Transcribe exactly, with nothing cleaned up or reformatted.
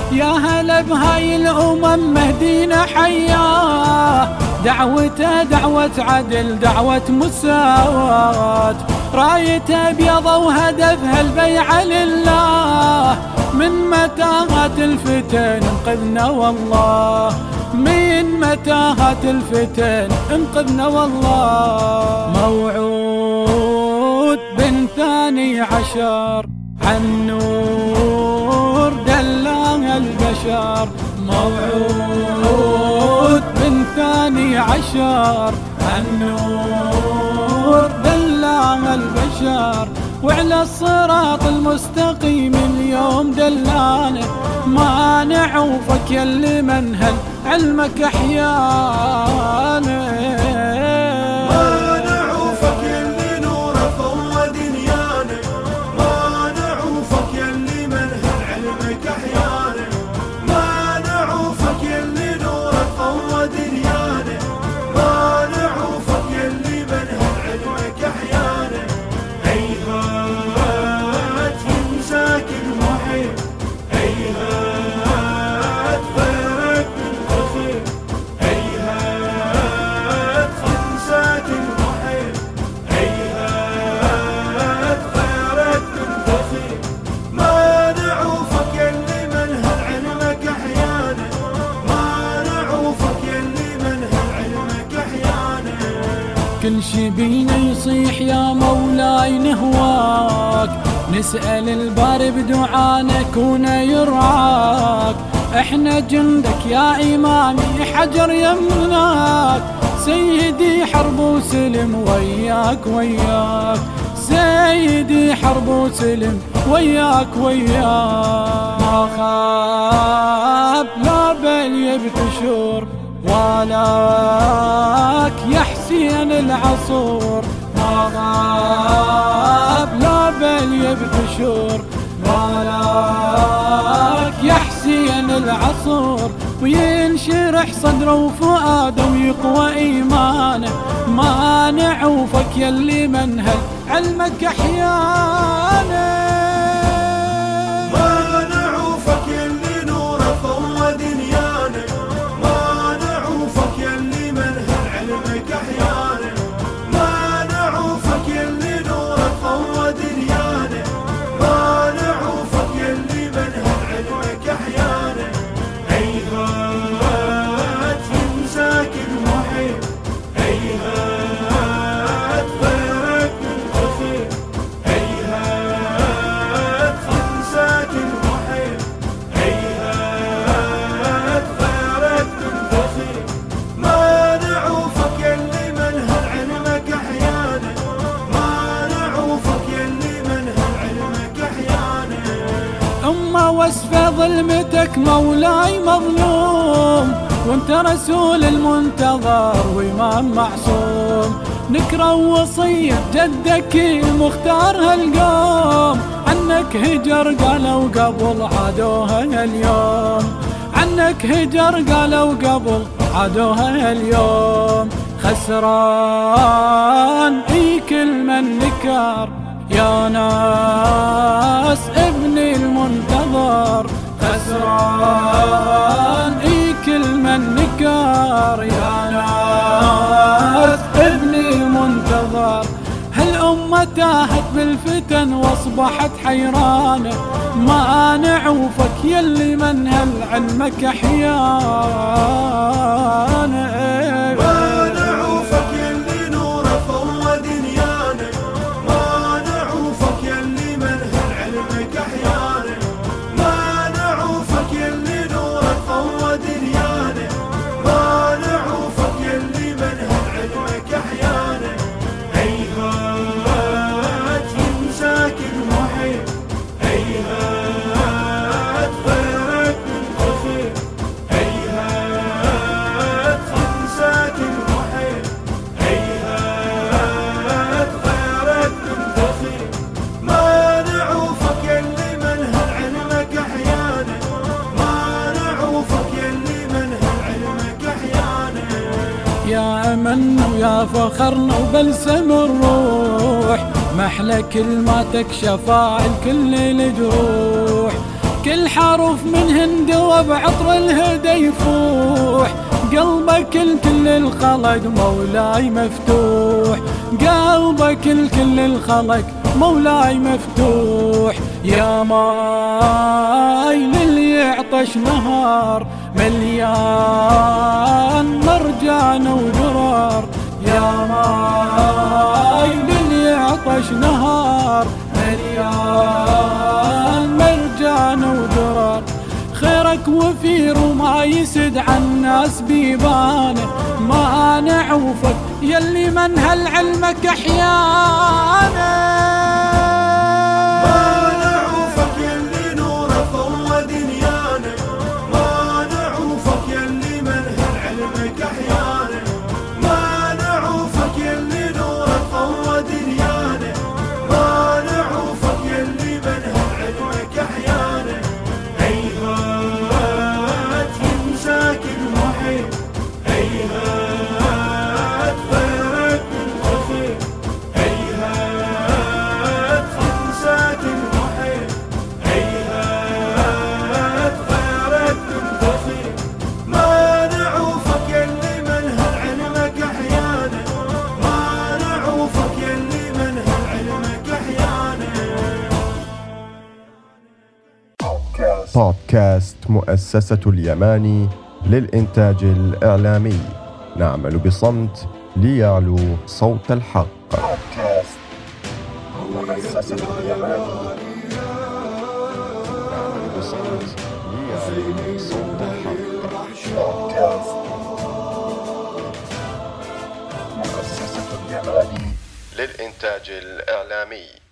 يا هلا بهاي الأمم مهدينا حياه، دعوته دعوة عدل دعوة مساواة، رايته بيضة وهدفها البيعة لله، من متاهات الفتن انقذنا والله، من متاهات الفتن انقذنا والله. موعود بن ثاني عشر عن نور دلاه البشر، موعود بن ثاني عشر عن نور دلاه البشر، وعلى الصراط المستقيم اليوم دلانا، ما نعوفك يلي منهل علمك احيانا، ما نعوفك يلي نوره فوق دنيانا، ما نعوفك يلي منهل علمك احيانا، ما نعوفك يلي نوره فوق دنيانا، ما نعوفك يلي منهل علمك احيانا. هيهات ينساك المحيط، هيهات غيرك بالخير، هيهات ينساك المحيط، هيهات غيرك بالخير. ما نعوفك يلي منهل علمك احيانا، ما نعوفك يلي منهل علمك احيانا. كل شي بينا يصيح يا مولاي نهواك، نسأل الباري بدعانك ونيرعاك، احنا جندك يا إمامي حجر يمناك، سيدي حرب وسلم وياك وياك، سيدي حرب وسلم وياك وياك. ما خاب لا بل يبتشر ولاك يا حسين العصور، ما غاب لا بل يبتشر ولاك يا حسين العصور، وينشرح صدره وفؤاده ويقوى ايمانه، ما نعوفك يلي منهل علمك احيانا، ما نعوفك يلي نوره فوق دنيانا، ما نعوفك يلي منهل علمك احيانا، ما نعوفك يلي نوره فوق دنيانا، ما نعوفك يلي منهل علمك احيانا. هيهات ينساك المحيط، هيهات غيرك بالخير، هيهات ينساك المحيط، هيهات غيرك بالخير. ما نعوفك يلي منهل علمك احيانا، ما نعوفك يلي منهل علمك احيانا. أما وصف ظلمتك مولاي مظلوم، وانت رسول المنتظر وإمام معصوم، نكره وصية جدك المختار هالقوم، عنك هجر قالوا قبل عادوها اليوم، عنك هجر قالوا قبل عادوها اليوم. خسران اي كل من نكر يا ناس ابني المنتظر، خسران اي كل من نكر يا ناس ابني المنتظر. هالأمة تاهت بالفتن واصبحت حيرانة، ما نعوفك يلي منهل علمك احيانا، ما نعوفك يلي نوره فوق دنيانا، ما نعوفك يلي منهل علمك احيانا، ما نعوفك يلي نوره فوق دنيانا، ما نعوفك يلي منهل علمك احيانا. هيهات ينساك المحيط، هيهات غيرك بالخير، هيهات ينساك المحيط، هيهات غيرك بالخير. ما نعوفك يلي منهل علمك احيانا، ما نعوفك يلي منهل علمك احيانا. يا أمن ويا فخرنا وبلسم الروح، محلى كلماتك شفاء الكل الجروح، كل حرف منهن دوا بعطر الهدى يفوح، قلبك الكل الخلق مولاي مفتوح، قلبك الكل الخلق مولاي مفتوح. يا ماي للي يعطش نهار مليان مرجان ودرار، يا ماي للي يعطش نهار مليان مرجان ودرار. خيرك وفير وما يسد عن الناس بيبانه، ما انا عوفك يلي من هالعلمك احيانا. بودكاست مؤسسة اليماني للإنتاج الإعلامي، نعمل بصمت ليعلو صوت الحق. بودكاست مؤسسة اليماني، نعمل بصمت ليعلو صوت الحق. بودكاست مؤسسة اليماني للإنتاج الإعلامي.